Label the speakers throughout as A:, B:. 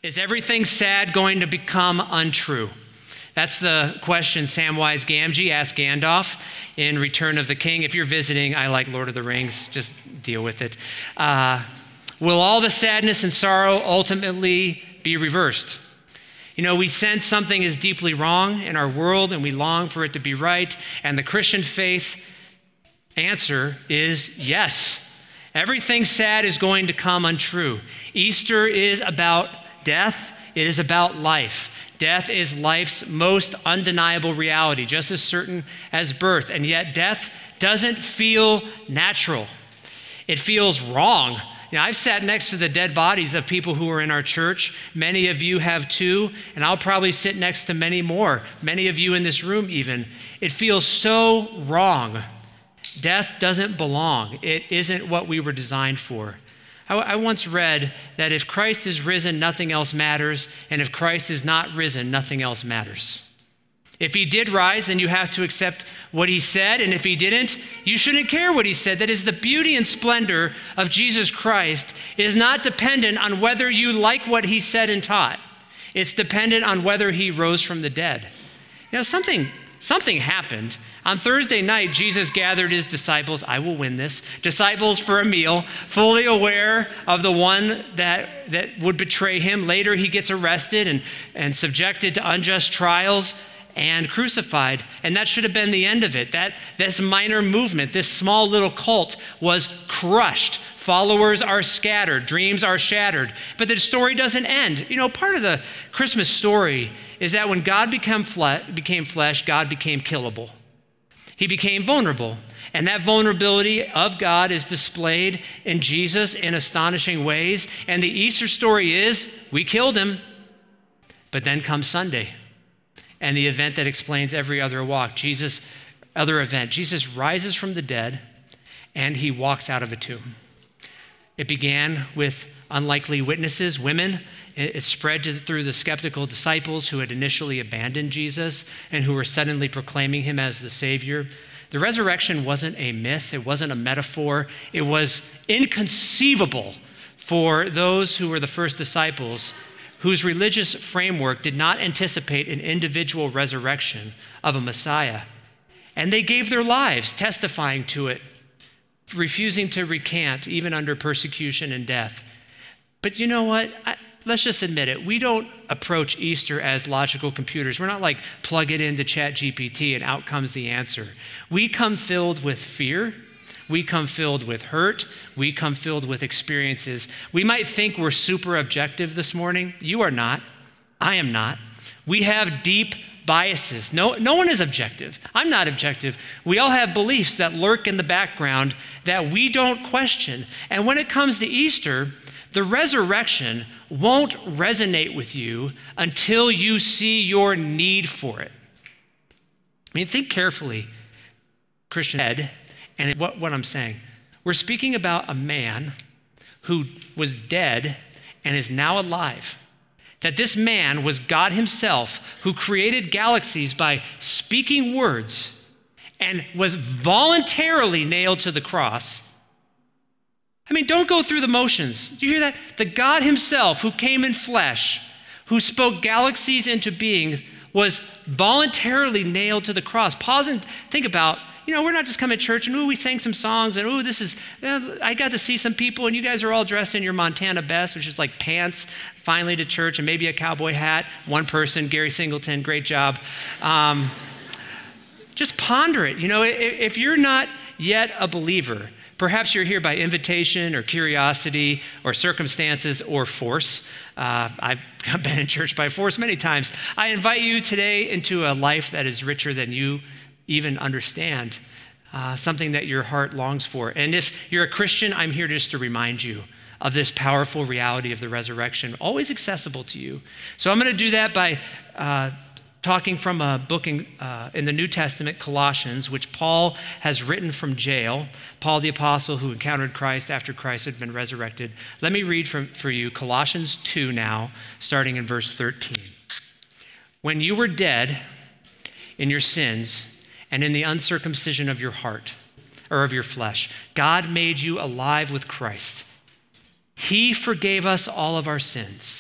A: Is everything sad going to become untrue? That's the question Samwise Gamgee asked Gandalf in Return of the King. If you're visiting, I like Lord of the Rings, just deal with it. Will all the sadness and sorrow ultimately be reversed? You know, we sense something is deeply wrong in our world and we long for it to be right. And the Christian faith answer is yes. Everything sad is going to come untrue. Easter is about death. It is about life. Death is life's most undeniable reality, just as certain as birth. And yet death doesn't feel natural. It feels wrong. You know, I've sat next to the dead bodies of people who are in our church. Many of you have too, and I'll probably sit next to many more, many of you in this room even. It feels so wrong. Death doesn't belong. It isn't what we were designed for. I once read that if Christ is risen, nothing else matters, and if Christ is not risen, nothing else matters. If he did rise, then you have to accept what he said, and if he didn't, you shouldn't care what he said. That is, the beauty and splendor of Jesus Christ is not dependent on whether you like what he said and taught. It's dependent on whether he rose from the dead. You know, something happened. On Thursday night, Jesus gathered his disciples, I will win this, disciples for a meal, fully aware of the one that would betray him. Later, he gets arrested and subjected to unjust trials and crucified. And that should have been the end of it. This minor movement, this small little cult was crushed. Followers are scattered. Dreams are shattered. But the story doesn't end. You know, part of the Christmas story is that when God became flesh, God became killable. He became vulnerable. And that vulnerability of God is displayed in Jesus in astonishing ways. And the Easter story is, we killed him. But then comes Sunday. And the event that explains every other walk, Jesus rises from the dead and he walks out of a tomb. It began with unlikely witnesses, women. It spread through the skeptical disciples who had initially abandoned Jesus and who were suddenly proclaiming him as the Savior. The resurrection wasn't a myth. It wasn't a metaphor. It was inconceivable for those who were the first disciples whose religious framework did not anticipate an individual resurrection of a Messiah. And they gave their lives testifying to it, refusing to recant even under persecution and death. But you know what? Let's just admit it. We don't approach Easter as logical computers. We're not like plug it into ChatGPT and out comes the answer. We come filled with fear. We come filled with hurt. We come filled with experiences. We might think we're super objective this morning. You are not. I am not. We have deep biases. No one is objective. I'm not objective. We all have beliefs that lurk in the background that we don't question. And when it comes to Easter, the resurrection won't resonate with you until you see your need for it. I mean, think carefully, Christian head, and what I'm saying. We're speaking about a man who was dead and is now alive. That this man was God himself who created galaxies by speaking words and was voluntarily nailed to the cross. I mean, don't go through the motions. Do you hear that? The God himself who came in flesh, who spoke galaxies into being, was voluntarily nailed to the cross. Pause and think about, we're not just coming to church and, we sang some songs and, I got to see some people and you guys are all dressed in your Montana best, which is like pants, finally to church, and maybe a cowboy hat. One person, Gary Singleton, great job. Just ponder it. If you're not yet a believer, perhaps you're here by invitation or curiosity or circumstances or force. I've been in church by force many times. I invite you today into a life that is richer than you even understand, something that your heart longs for. And if you're a Christian, I'm here just to remind you of this powerful reality of the resurrection, always accessible to you. So I'm going to do that by talking from a book in the New Testament, Colossians, which Paul has written from jail. Paul the apostle who encountered Christ after Christ had been resurrected. Let me read for you Colossians 2 now, starting in verse 13. When you were dead in your sins and in the uncircumcision of your heart, or of your flesh, God made you alive with Christ. He forgave us all of our sins,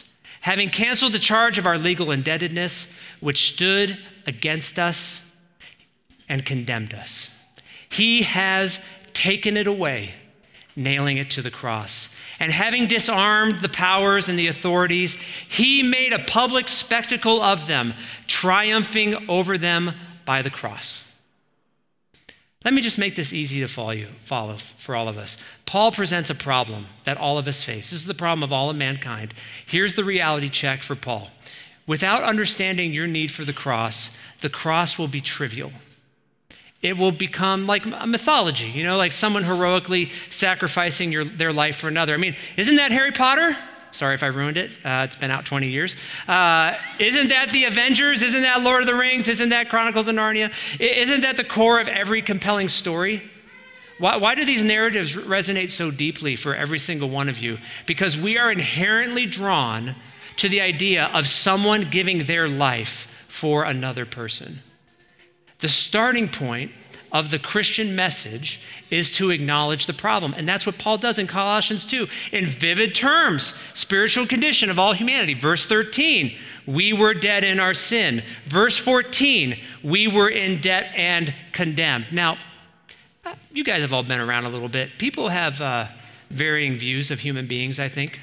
A: having canceled the charge of our legal indebtedness, which stood against us and condemned us. He has taken it away, nailing it to the cross. And having disarmed the powers and the authorities, he made a public spectacle of them, triumphing over them by the cross. Let me just make this easy to follow for all of us. Paul presents a problem that all of us face. This is the problem of all of mankind. Here's the reality check for Paul. Without understanding your need for the cross will be trivial. It will become like a mythology, like someone heroically sacrificing their life for another. I mean, isn't that Harry Potter? Sorry if I ruined it. It's been out 20 years. Isn't that the Avengers? Isn't that Lord of the Rings? Isn't that Chronicles of Narnia? Isn't that the core of every compelling story? Why do these narratives resonate so deeply for every single one of you? Because we are inherently drawn to the idea of someone giving their life for another person. The starting point of the Christian message is to acknowledge the problem. And that's what Paul does in Colossians 2. In vivid terms, spiritual condition of all humanity. Verse 13, we were dead in our sin. Verse 14, we were in debt and condemned. Now, you guys have all been around a little bit. People have varying views of human beings, I think.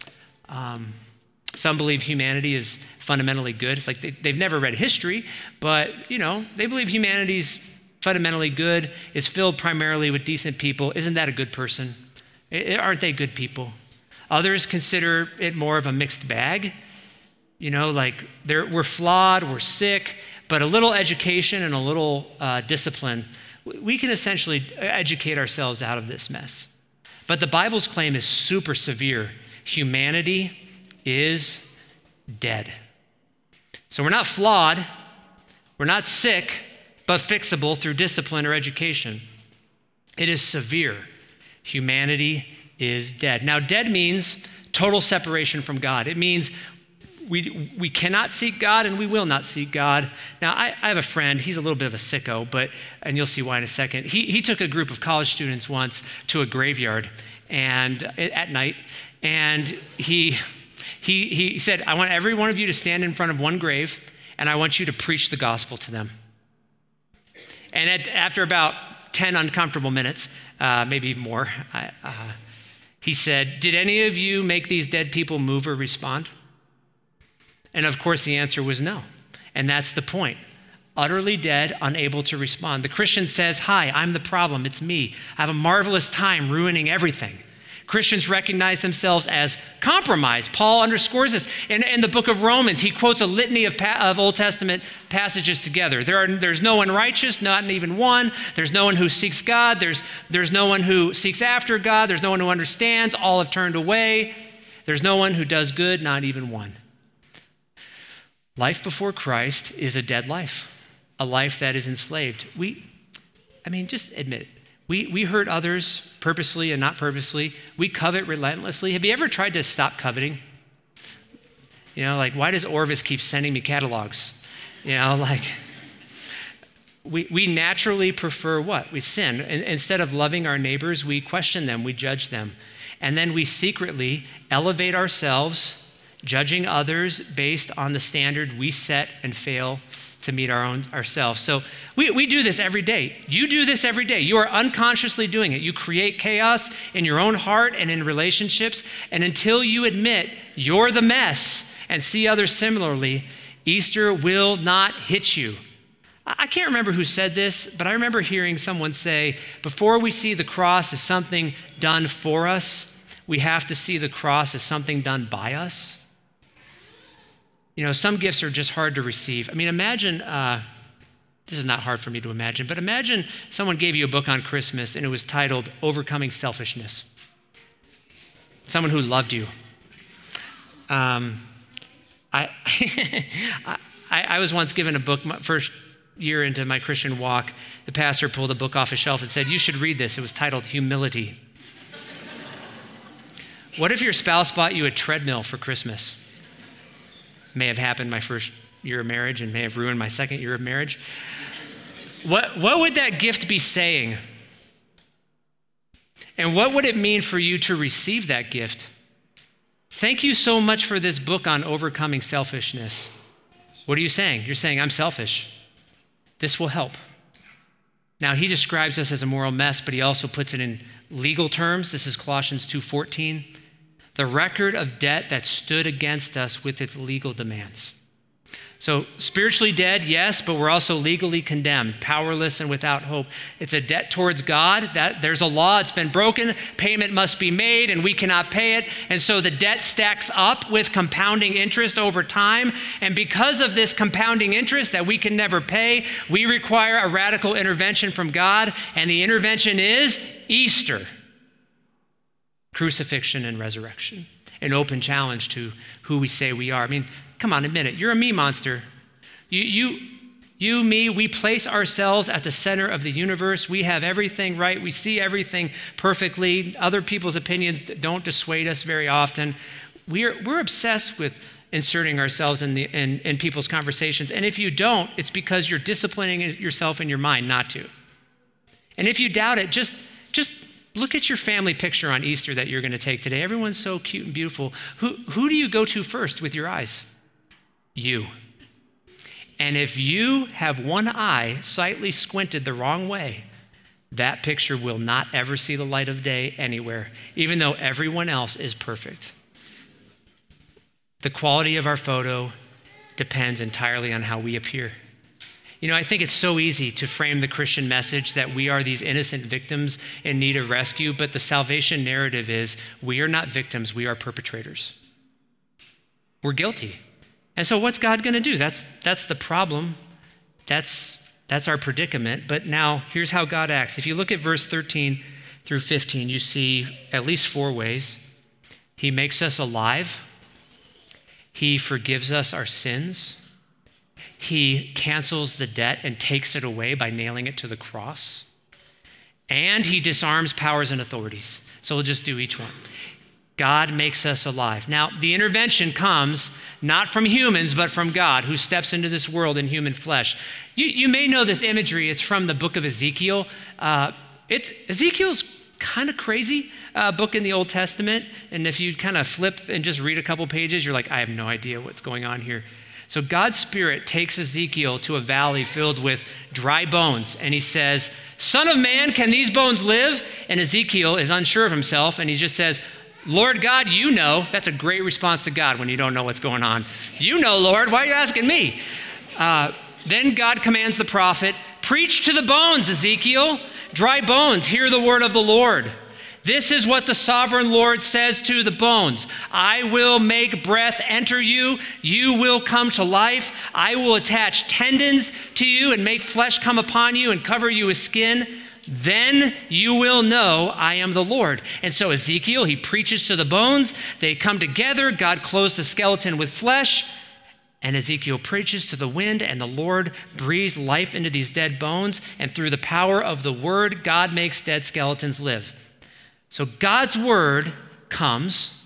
A: Some believe humanity is fundamentally good. It's like they've never read history, but they believe humanity's fundamentally good. It's filled primarily with decent people. Isn't that a good person? Aren't they good people? Others consider it more of a mixed bag. We're flawed, we're sick, but a little education and a little discipline, we can essentially educate ourselves out of this mess. But the Bible's claim is super severe. Humanity is dead. So we're not flawed, we're not sick, but fixable through discipline or education. It is severe. Humanity is dead. Now, dead means total separation from God. It means we cannot seek God and we will not seek God. Now, I have a friend, he's a little bit of a sicko, and you'll see why in a second. He took a group of college students once to a graveyard and at night, and he said, I want every one of you to stand in front of one grave, and I want you to preach the gospel to them. And after about 10 uncomfortable minutes, maybe more, he said, did any of you make these dead people move or respond? And of course, the answer was no. And that's the point. Utterly dead, unable to respond. The Christian says, hi, I'm the problem. It's me. I have a marvelous time ruining everything. Christians recognize themselves as compromised. Paul underscores this. In the book of Romans, he quotes a litany of Old Testament passages together. There's no one righteous, not even one. There's no one who seeks God. There's no one who seeks after God. There's no one who understands. All have turned away. There's no one who does good, not even one. Life before Christ is a dead life, a life that is enslaved. Just admit it. We hurt others purposely and not purposely. We covet relentlessly. Have you ever tried to stop coveting? Why does Orvis keep sending me catalogs? We naturally prefer what? We sin. Instead of loving our neighbors, we question them, we judge them. And then we secretly elevate ourselves, judging others based on the standard we set and fail to meet ourselves. So we do this every day. You do this every day. You are unconsciously doing it. You create chaos in your own heart and in relationships. And until you admit you're the mess and see others similarly, Easter will not hit you. I can't remember who said this, but I remember hearing someone say, before we see the cross as something done for us, we have to see the cross as something done by us. Some gifts are just hard to receive. Imagine, this is not hard for me to imagine, but imagine someone gave you a book on Christmas and it was titled Overcoming Selfishness. Someone who loved you. I was once given a book, my first year into my Christian walk. The pastor pulled a book off a shelf and said, you should read this. It was titled Humility. What if your spouse bought you a treadmill for Christmas? May have happened my first year of marriage and may have ruined my second year of marriage. What would that gift be saying? And what would it mean for you to receive that gift? Thank you so much for this book on overcoming selfishness. What are you saying? You're saying, I'm selfish. This will help. Now, he describes us as a moral mess, but he also puts it in legal terms. This is Colossians 2:14. The record of debt that stood against us with its legal demands. So spiritually dead, yes, but we're also legally condemned, powerless and without hope. It's a debt towards God. That there's a law, it's been broken, payment must be made, and we cannot pay it. And so the debt stacks up with compounding interest over time. And because of this compounding interest that we can never pay, we require a radical intervention from God. And the intervention is Easter, crucifixion and resurrection, an open challenge to who we say we are. I mean, come on, admit it. You're a me monster. You, me, we place ourselves at the center of the universe. We have everything right. We see everything perfectly. Other people's opinions don't dissuade us very often. We're obsessed with inserting ourselves in people's conversations. And if you don't, it's because you're disciplining yourself in your mind not to. And if you doubt it, just look at your family picture on Easter that you're going to take today. Everyone's so cute and beautiful. Who do you go to first with your eyes? You. And if you have one eye slightly squinted the wrong way, that picture will not ever see the light of day anywhere, even though everyone else is perfect. The quality of our photo depends entirely on how we appear. You know, I think it's so easy to frame the Christian message that we are these innocent victims in need of rescue, but the salvation narrative is we are not victims, we are perpetrators. We're guilty. And so what's God going to do? That's the problem. That's our predicament. But now here's how God acts. If you look at verse 13 through 15, you see at least 4 ways. He makes us alive. He forgives us our sins. He cancels the debt and takes it away by nailing it to the cross. And he disarms powers and authorities. So we'll just do each one. God makes us alive. Now, the intervention comes not from humans, but from God, who steps into this world in human flesh. You may know this imagery. It's from the book of Ezekiel. Ezekiel's kind of crazy book in the Old Testament. And if you kind of flip and just read a couple pages, you're like, I have no idea what's going on here. So God's Spirit takes Ezekiel to a valley filled with dry bones, and he says, Son of man, can these bones live? And Ezekiel is unsure of himself, and he just says, Lord God, you know. That's a great response to God when you don't know what's going on. You know, Lord, why are you asking me? Then God commands the prophet, preach to the bones, Ezekiel. Dry bones, hear the word of the Lord. This is what the sovereign Lord says to the bones. I will make breath enter you. You will come to life. I will attach tendons to you and make flesh come upon you and cover you with skin. Then you will know I am the Lord. And so Ezekiel, he preaches to the bones. They come together. God clothes the skeleton with flesh. And Ezekiel preaches to the wind, and the Lord breathes life into these dead bones. And through the power of the word, God makes dead skeletons live. So God's word comes.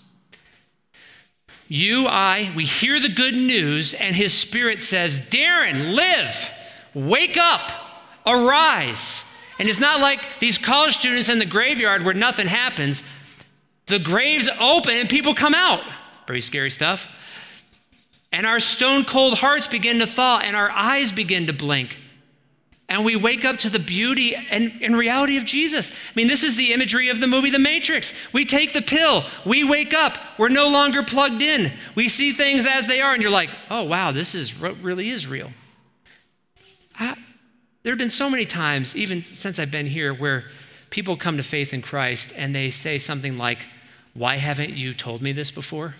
A: We hear the good news, and his Spirit says, Darren, live, wake up, arise. And it's not like these college students in the graveyard where nothing happens. The graves open and people come out. Pretty scary stuff. And our stone cold hearts begin to thaw and our eyes begin to blink. And we wake up to the beauty and reality of Jesus. I mean, this is the imagery of the movie The Matrix. We take the pill. We wake up. We're no longer plugged in. We see things as they are. And you're like, oh, wow, this really is real. There have been so many times, even since I've been here, where people come to faith in Christ and they say something like, why haven't you told me this before?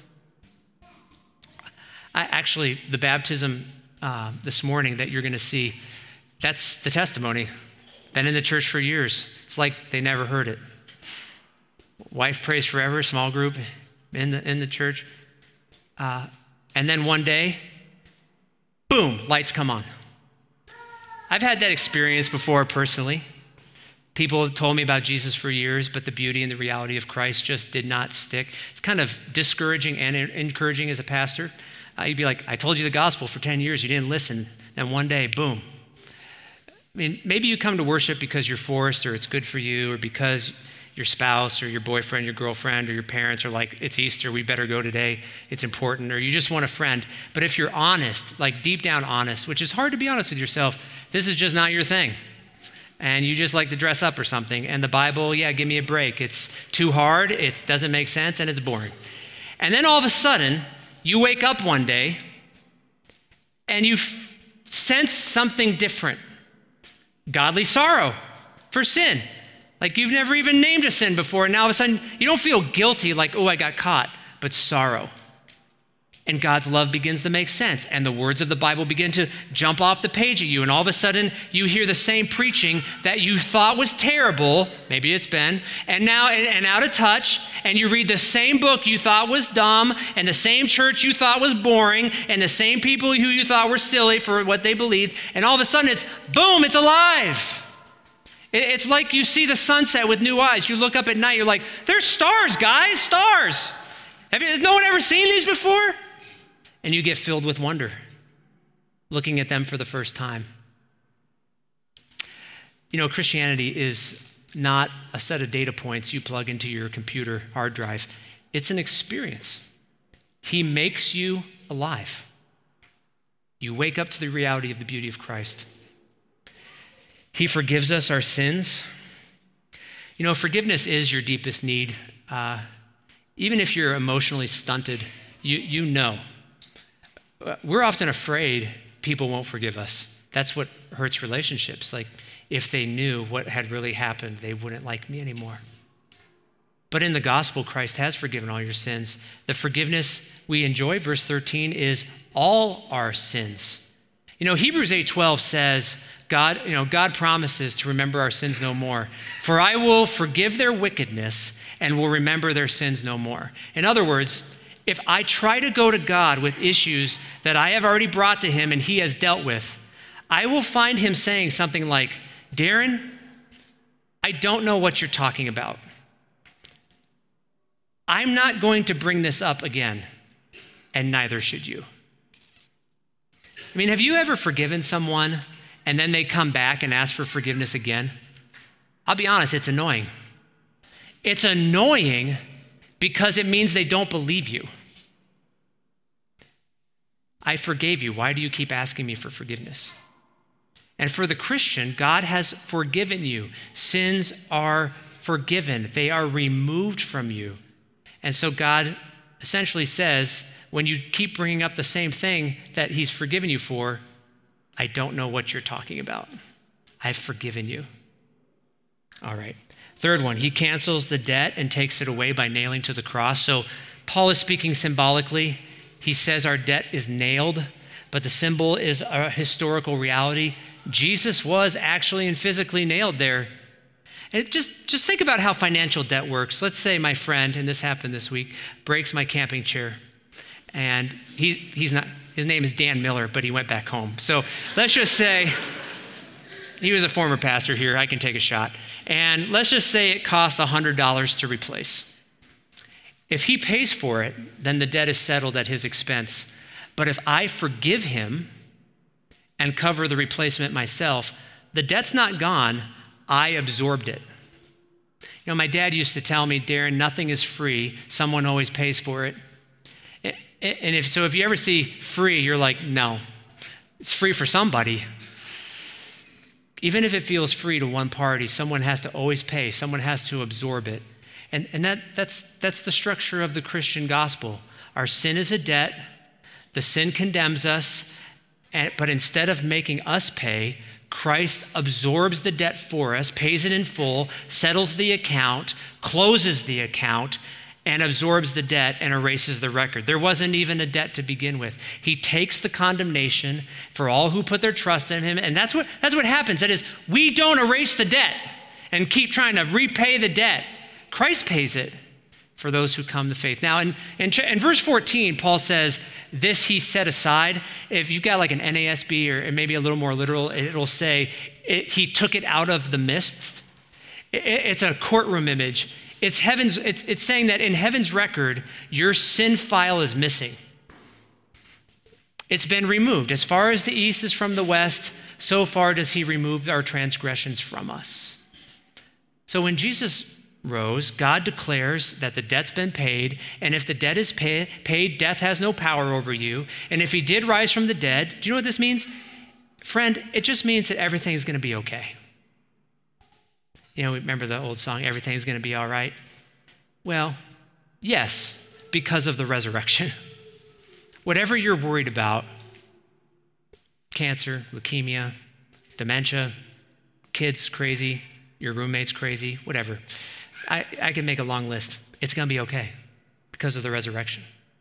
A: Actually, the baptism this morning that you're going to see, that's the testimony. Been in the church for years. It's like they never heard it. Wife prays forever, small group in the church. And then one day, boom, lights come on. I've had that experience before personally. People have told me about Jesus for years, but the beauty and the reality of Christ just did not stick. It's kind of discouraging and encouraging as a pastor. You'd be like, I told you the gospel for 10 years, you didn't listen. Then one day, boom. I mean, maybe you come to worship because you're forced or it's good for you or because your spouse or your boyfriend, your girlfriend, or your parents are like, it's Easter, we better go today, it's important, or you just want a friend. But if you're honest, like deep down honest, which is hard to be honest with yourself, this is just not your thing. And you just like to dress up or something. And the Bible, yeah, give me a break. It's too hard, it doesn't make sense, and it's boring. And then all of a sudden, you wake up one day and you sense something different. Godly sorrow for sin. Like you've never even named a sin before, and now all of a sudden you don't feel guilty like, oh, I got caught, but sorrow. And God's love begins to make sense, and the words of the Bible begin to jump off the page at you, and all of a sudden you hear the same preaching that you thought was terrible, maybe it's been, and now and out of touch, and you read the same book you thought was dumb, and the same church you thought was boring, and the same people who you thought were silly for what they believed, and all of a sudden it's, boom, it's alive. It's like you see the sunset with new eyes. You look up at night, you're like, there's stars, guys, stars. Has no one ever seen these before? And you get filled with wonder, looking at them for the first time. You know, Christianity is not a set of data points you plug into your computer hard drive. It's an experience. He makes you alive. You wake up to the reality of the beauty of Christ. He forgives us our sins. You know, forgiveness is your deepest need. Even if you're emotionally stunted, you know. We're often afraid people won't forgive us. That's what hurts relationships. Like, if they knew what had really happened, they wouldn't like me anymore. But in the gospel, Christ has forgiven all your sins. The forgiveness we enjoy, verse 13, is all our sins. You know, Hebrews 8:12 says, God promises to remember our sins no more. For I will forgive their wickedness and will remember their sins no more. In other words, if I try to go to God with issues that I have already brought to him and he has dealt with, I will find him saying something like, Darren, I don't know what you're talking about. I'm not going to bring this up again, and neither should you. I mean, have you ever forgiven someone and then they come back and ask for forgiveness again? I'll be honest, it's annoying. It's annoying because it means they don't believe you. I forgave you. Why do you keep asking me for forgiveness? And for the Christian, God has forgiven you. Sins are forgiven. They are removed from you. And so God essentially says, when you keep bringing up the same thing that he's forgiven you for, I don't know what you're talking about. I've forgiven you. All right. Third one, he cancels the debt and takes it away by nailing to the cross. So Paul is speaking symbolically. He says our debt is nailed, but the symbol is a historical reality. Jesus was actually and physically nailed there. And just think about how financial debt works. Let's say my friend, and this happened this week, breaks my camping chair. And he's not, his name is Dan Miller, but he went back home. So let's just say he was a former pastor here. I can take a shot. And let's just say it costs $100 to replace. If he pays for it, then the debt is settled at his expense. But if I forgive him and cover the replacement myself, the debt's not gone. I absorbed it. You know, my dad used to tell me, Darren, nothing is free. Someone always pays for it. And if you ever see free, you're like, no, it's free for somebody. Even if it feels free to one party, someone has to always pay. Someone has to absorb it. And that's the structure of the Christian gospel. Our sin is a debt. The sin condemns us. But instead of making us pay, Christ absorbs the debt for us, pays it in full, settles the account, closes the account, and absorbs the debt and erases the record. There wasn't even a debt to begin with. He takes the condemnation for all who put their trust in him, and that's what happens. That is, we don't erase the debt and keep trying to repay the debt. Christ pays it for those who come to faith. Now, in verse 14, Paul says, this he set aside. If you've got like an NASB or maybe a little more literal, it'll say, he took it out of the mists. It's a courtroom image. It's saying that in heaven's record, your sin file is missing. It's been removed. As far as the east is from the west, so far does he remove our transgressions from us. So when Jesus rose, God declares that the debt's been paid, and if the debt is paid, death has no power over you. And if he did rise from the dead, do you know what this means? Friend, it just means that everything's going to be okay. You know, remember the old song, everything's going to be all right? Well, yes, because of the resurrection. Whatever you're worried about, cancer, leukemia, dementia, kids crazy, your roommate's crazy, whatever. I can make a long list. It's going to be okay because of the resurrection.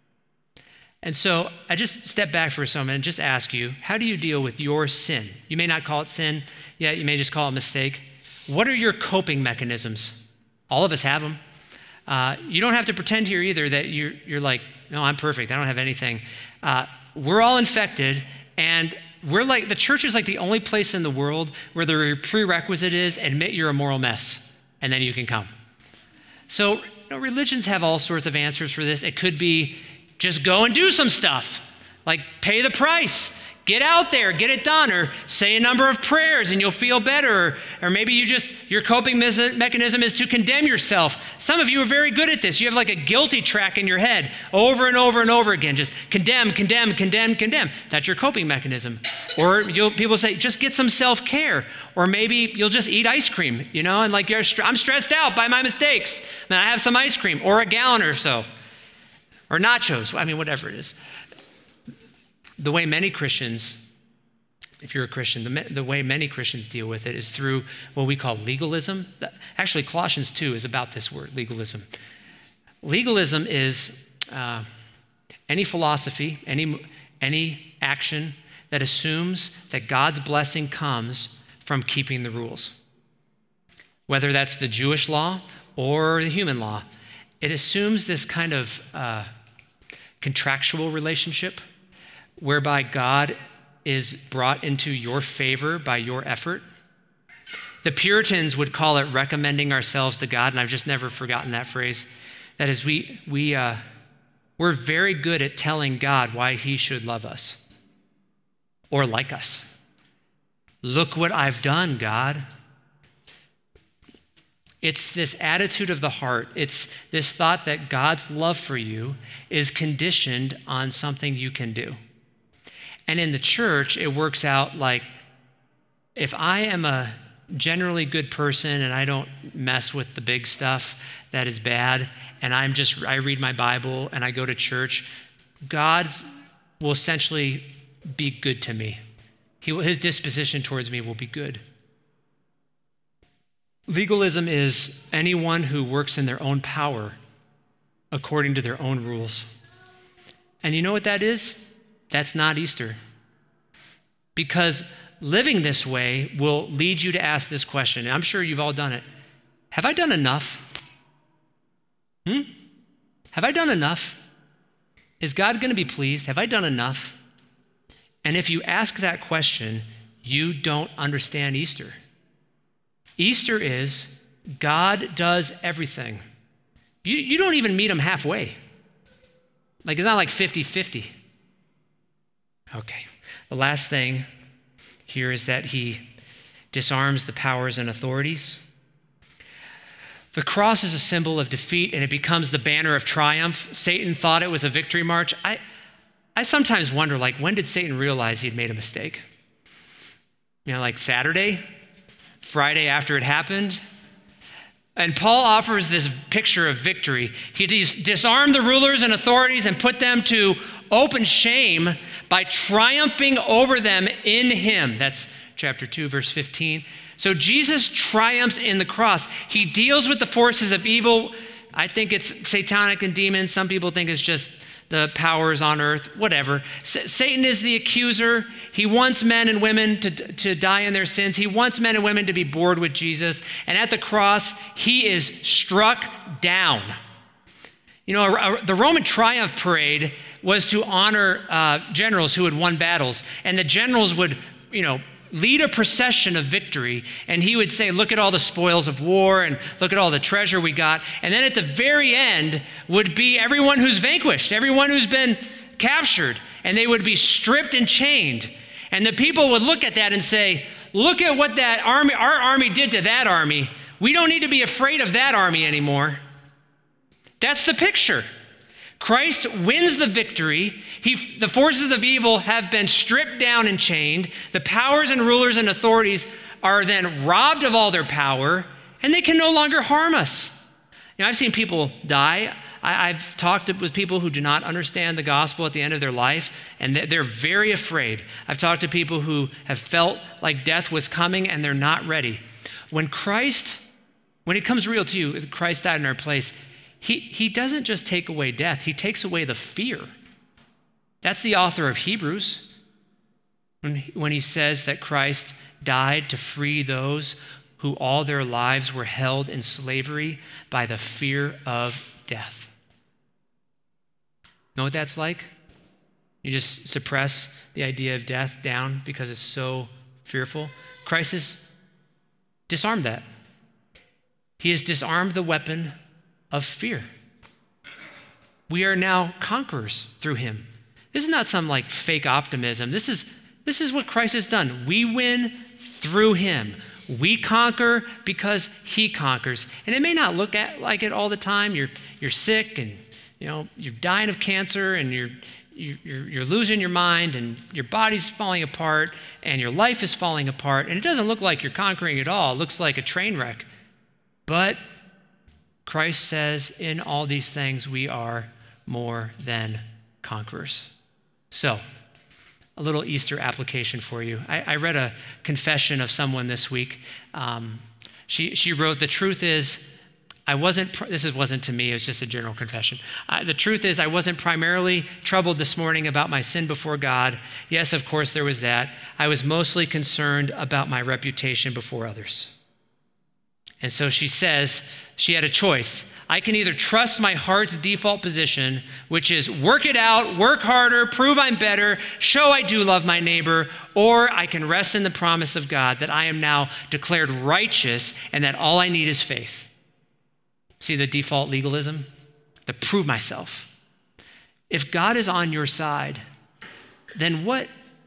A: And so I just step back for a moment and just ask you, how do you deal with your sin? You may not call it sin yet. You may just call it a mistake. What are your coping mechanisms? All of us have them. You don't have to pretend here either that you're like, no, I'm perfect. I don't have anything. We're all infected, and we're like, the church is like the only place in the world where the prerequisite is admit you're a moral mess, and then you can come. So, religions have all sorts of answers for this. It could be just go and do some stuff, like pay the price, get out there, get it done, or say a number of prayers and you'll feel better. Or maybe your coping mechanism is to condemn yourself. Some of you are very good at this. You have like a guilty track in your head over and over and over again. Just condemn, condemn, condemn, condemn. That's your coping mechanism. Or people say, just get some self-care. Or maybe you'll just eat ice cream, and like I'm stressed out by my mistakes. And I have some ice cream or a gallon or so. Or nachos, whatever it is. The way many Christians, if you're a Christian, the way many Christians deal with it is through what we call legalism. Actually, Colossians 2 is about this word, legalism. Legalism is any philosophy, any action that assumes that God's blessing comes from keeping the rules. Whether that's the Jewish law or the human law, it assumes this kind of contractual relationship whereby God is brought into your favor by your effort. The Puritans would call it recommending ourselves to God, and I've just never forgotten that phrase. That is, we're very good at telling God why he should love us or like us. Look what I've done, God. It's this attitude of the heart. It's this thought that God's love for you is conditioned on something you can do. And in the church, it works out like, if I am a generally good person and I don't mess with the big stuff that is bad, and I read my Bible and I go to church, God will essentially be good to me. His disposition towards me will be good. Legalism is anyone who works in their own power according to their own rules. And you know what that is? That's not Easter. Because living this way will lead you to ask this question. And I'm sure you've all done it. Have I done enough? Have I done enough? Is God going to be pleased? Have I done enough? And if you ask that question, you don't understand Easter. Easter is God does everything. You don't even meet him halfway. Like, it's not like 50-50. Okay. The last thing here is that he disarms the powers and authorities. The cross is a symbol of defeat, and it becomes the banner of triumph. Satan thought it was a victory march. I sometimes wonder, like, when did Satan realize he'd made a mistake? Like Saturday? Friday after it happened? And Paul offers this picture of victory. He disarmed the rulers and authorities and put them to open shame by triumphing over them in him. That's chapter 2, verse 15. So Jesus triumphs in the cross. He deals with the forces of evil. I think it's satanic and demons. Some people think it's just the powers on earth, whatever. Satan is the accuser. He wants men and women to die in their sins. He wants men and women to be bored with Jesus. And at the cross, he is struck down. The Roman triumph parade was to honor generals who had won battles. And the generals would, lead a procession of victory. And he would say, look at all the spoils of war and look at all the treasure we got. And then at the very end would be everyone who's vanquished, everyone who's been captured. And they would be stripped and chained. And the people would look at that and say, look at what our army did to that army. We don't need to be afraid of that army anymore. That's the picture. Christ wins the victory. The forces of evil have been stripped down and chained. The powers and rulers and authorities are then robbed of all their power, and they can no longer harm us. I've seen people die. I've talked with people who do not understand the gospel at the end of their life, and they're very afraid. I've talked to people who have felt like death was coming, and they're not ready. When it comes real to you, Christ died in our place, he doesn't just take away death, he takes away the fear. That's the author of Hebrews when he says that Christ died to free those who all their lives were held in slavery by the fear of death. Know what that's like? You just suppress the idea of death down because it's so fearful. Christ has disarmed that. He has disarmed the weapon of fear. We are now conquerors through him. This is not some like fake optimism. This is what Christ has done. We win through him. We conquer because he conquers. And it may not look like it all the time. You're sick and you're dying of cancer and you're losing your mind and your body's falling apart and your life is falling apart. And it doesn't look like you're conquering at all. It looks like a train wreck. But Christ says in all these things we are more than conquerors. So, a little Easter application for you. I read a confession of someone this week. She wrote, the truth is, this wasn't to me, it was just a general confession. The truth is, I wasn't primarily troubled this morning about my sin before God. Yes, of course, there was that. I was mostly concerned about my reputation before others. And so she says she had a choice. I can either trust my heart's default position, which is work it out, work harder, prove I'm better, show I do love my neighbor, or I can rest in the promise of God that I am now declared righteous and that all I need is faith. See the default legalism? To prove myself. If God is on your side, then what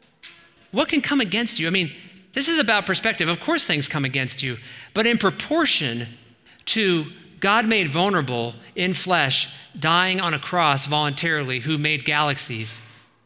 A: can come against you? I mean, this is about perspective. Of course things come against you, but in proportion to God made vulnerable in flesh, dying on a cross voluntarily, who made galaxies.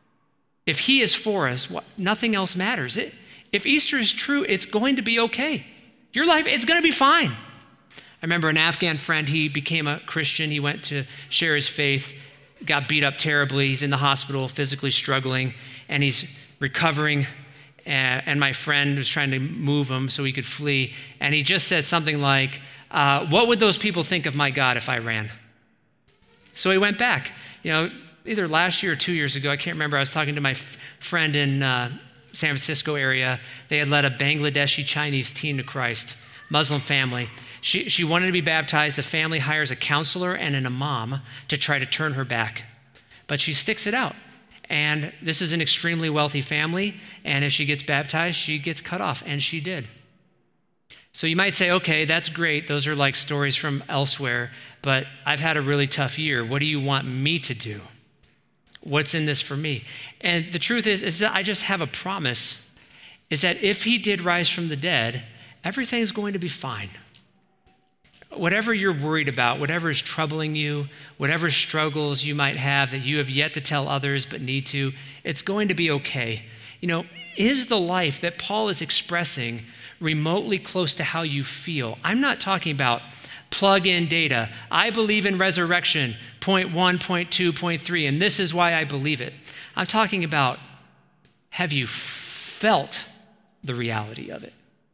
A: If he is for us, nothing else matters. If Easter is true, it's going to be okay. Your life, it's going to be fine. I remember an Afghan friend, he became a Christian. He went to share his faith, got beat up terribly. He's in the hospital, physically struggling, and he's recovering. And my friend was trying to move him so he could flee. And he just said something like, what would those people think of my God if I ran? So he went back. Either last year or 2 years ago, I can't remember. I was talking to my friend in San Francisco area. They had led a Bangladeshi Chinese teen to Christ, Muslim family. She wanted to be baptized. The family hires a counselor and an imam to try to turn her back. But she sticks it out. And this is an extremely wealthy family. And if she gets baptized, she gets cut off. And she did. So you might say, okay, that's great. Those are like stories from elsewhere. But I've had a really tough year. What do you want me to do? What's in this for me? And the truth is that I just have a promise, is that if he did rise from the dead, everything's going to be fine. Whatever you're worried about, whatever is troubling you, whatever struggles you might have that you have yet to tell others but need to, it's going to be okay. Is the life that Paul is expressing remotely close to how you feel? I'm not talking about plug-in data. I believe in resurrection, point 1, point 2, point 3, and this is why I believe it. I'm talking about, have you felt the reality of it?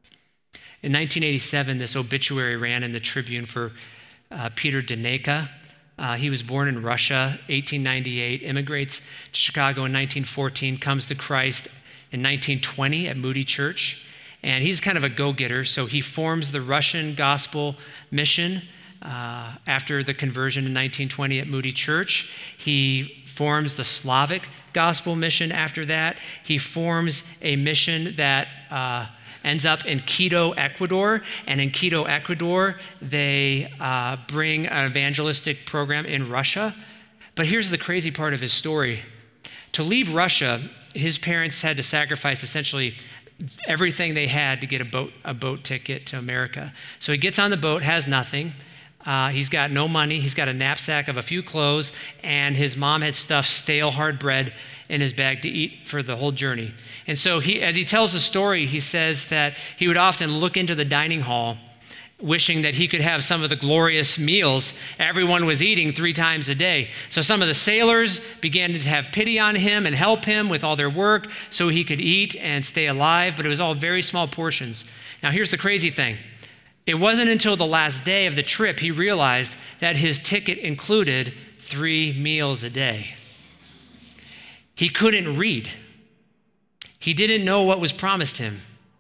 A: In 1987, this obituary ran in the Tribune for Peter Daneka. He was born in Russia, 1898, immigrates to Chicago in 1914, comes to Christ in 1920 at Moody Church. And he's kind of a go-getter, so he forms the Russian Gospel Mission after the conversion in 1920 at Moody Church. He forms the Slavic Gospel Mission after that. He forms a mission that ends up in Quito, Ecuador. And in Quito, Ecuador, they bring an evangelistic program in Russia. But here's the crazy part of his story. To leave Russia, his parents had to sacrifice essentially everything they had to get a boat ticket to America. So he gets on the boat, has nothing. He's got no money. He's got a knapsack of a few clothes, and his mom had stuffed stale hard bread in his bag to eat for the whole journey. And so as he tells the story, he says that he would often look into the dining hall, wishing that he could have some of the glorious meals everyone was eating 3 times a day. So some of the sailors began to have pity on him and help him with all their work so he could eat and stay alive, but it was all very small portions. Now here's the crazy thing. It wasn't until the last day of the trip he realized that his ticket included 3 meals a day. He couldn't read. He didn't know what was promised him.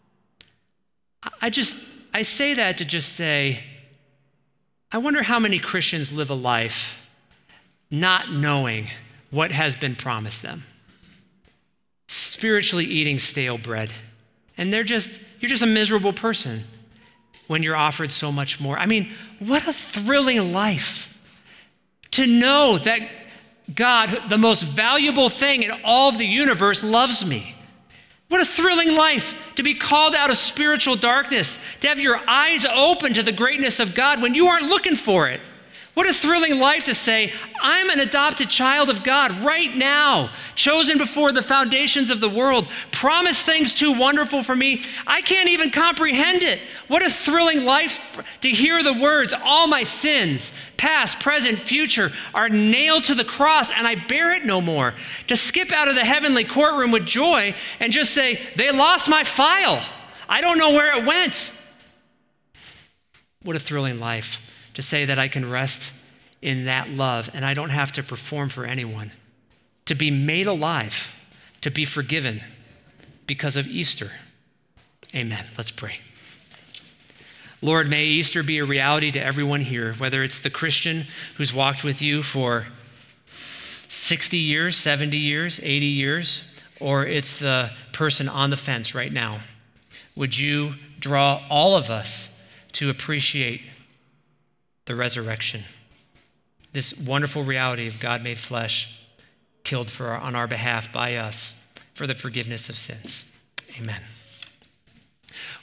A: I say that to just say, I wonder how many Christians live a life not knowing what has been promised them. Spiritually eating stale bread. And you're just a miserable person when you're offered so much more. I mean, what a thrilling life to know that God, the most valuable thing in all of the universe, loves me. What a thrilling life to be called out of spiritual darkness, to have your eyes open to the greatness of God when you aren't looking for it. What a thrilling life to say, I'm an adopted child of God right now, chosen before the foundations of the world, promised things too wonderful for me. I can't even comprehend it. What a thrilling life to hear the words, all my sins, past, present, future, are nailed to the cross and I bear it no more. To skip out of the heavenly courtroom with joy and just say, they lost my file. I don't know where it went. What a thrilling life to say that I can rest in that love and I don't have to perform for anyone. To be made alive, to be forgiven because of Easter. Amen. Let's pray. Lord, may Easter be a reality to everyone here, whether it's the Christian who's walked with you for 60 years, 70 years, 80 years, or it's the person on the fence right now. Would you draw all of us to appreciate the resurrection, this wonderful reality of God made flesh, killed on our behalf by us for the forgiveness of sins. Amen.